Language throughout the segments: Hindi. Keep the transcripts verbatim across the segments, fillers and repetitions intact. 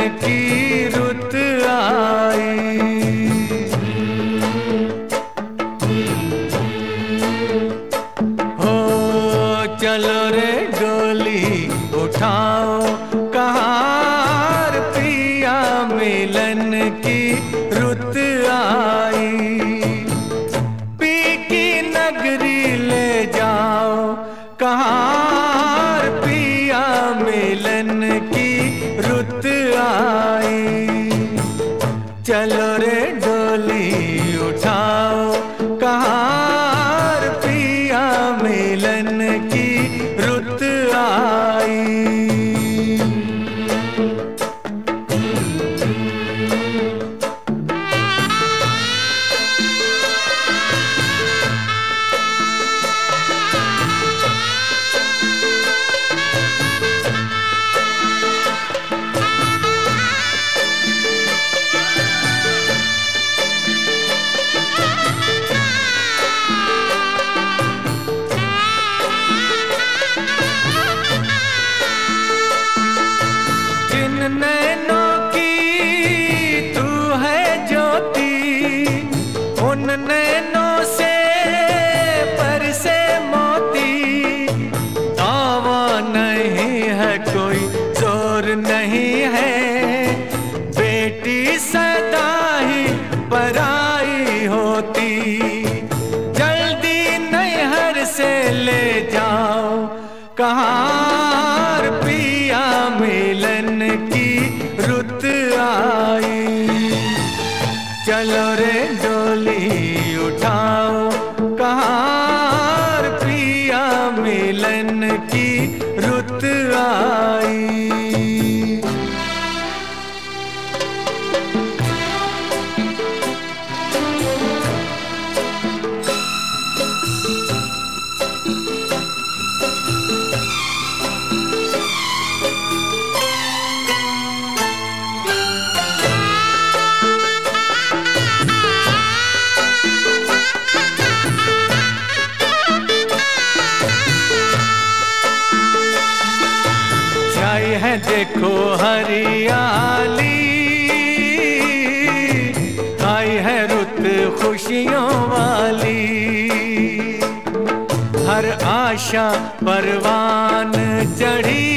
की रुत आई। हो चलो रे डोली उठाओ कहार, पिया मिलन की रुत आई। पी की नगरी ले जाओ कहार, पिया मिलन की रुत आई। चलो रे डोली उठाओ कहार, पिया मिलन की रुत आई। नैनों की तू है ज्योति, उन नैनों से बरसे मोती। दावा नहीं है कोई जोर नहीं है, बेटी सदा ही पराई होती। जल्दी नैहर से ले जाओ कहार, पिया मिलन की रुत आई। चलो रे डोली उठाओ कहार, पिया मिलन की रुत आई। है देखो हरियाली, आई है रुत खुशियों वाली। हर आशा परवान चढ़ी,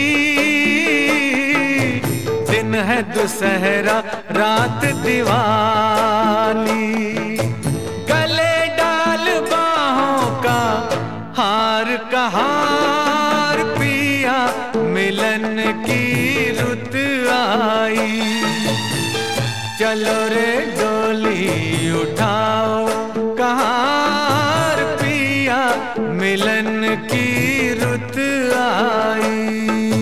दिन है दुसहरा रात दिवाली। गले डाल बाहों का हार कहार, पिया मिलन की रुत आई। चलो रे डोली उठाओ कहार, पिया मिलन की रुत आई।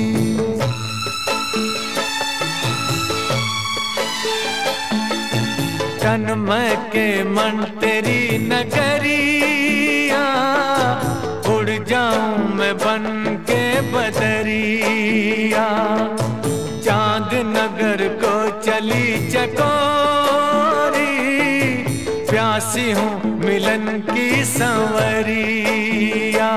तन्मय के मन तेरी नगरिया, उड़ जाऊं मैं बन के बदरिया। चांद नगर को चली चकोरी, प्यासी हूँ मिलन की संवरिया।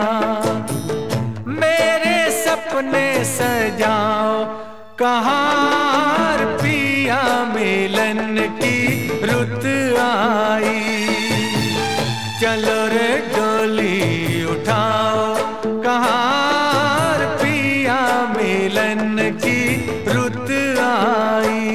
मेरे सपने सजाओ कहार, पिया मिलन की रुत आई। चलो रे डोली उठाओ कहार, पिया मिलन की रुत आई।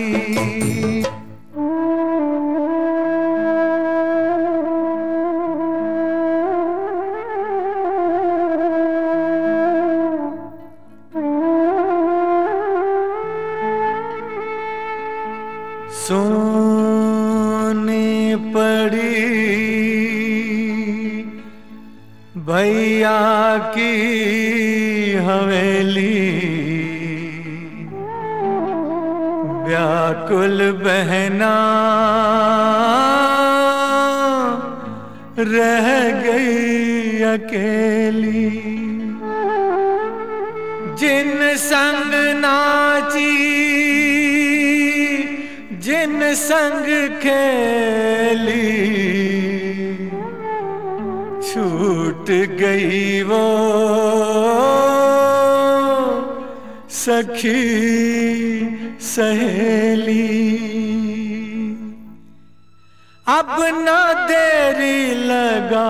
सोने पड़ी भैया की हवेली, व्याकुल बहना रह गई अकेली। जिन संग नाची जिन संग खेली, छूट गई वो सखी सहेली। अब ना देरी लगा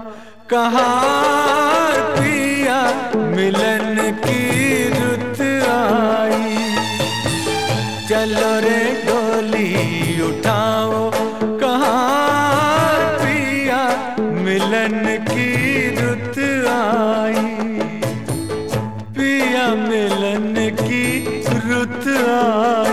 कहाँ पिया मिलन की रुत आई। चलो रे डोली उठाओ कहाँ पिया मिलन की रुत आई। पिया मिलन की रुत आई।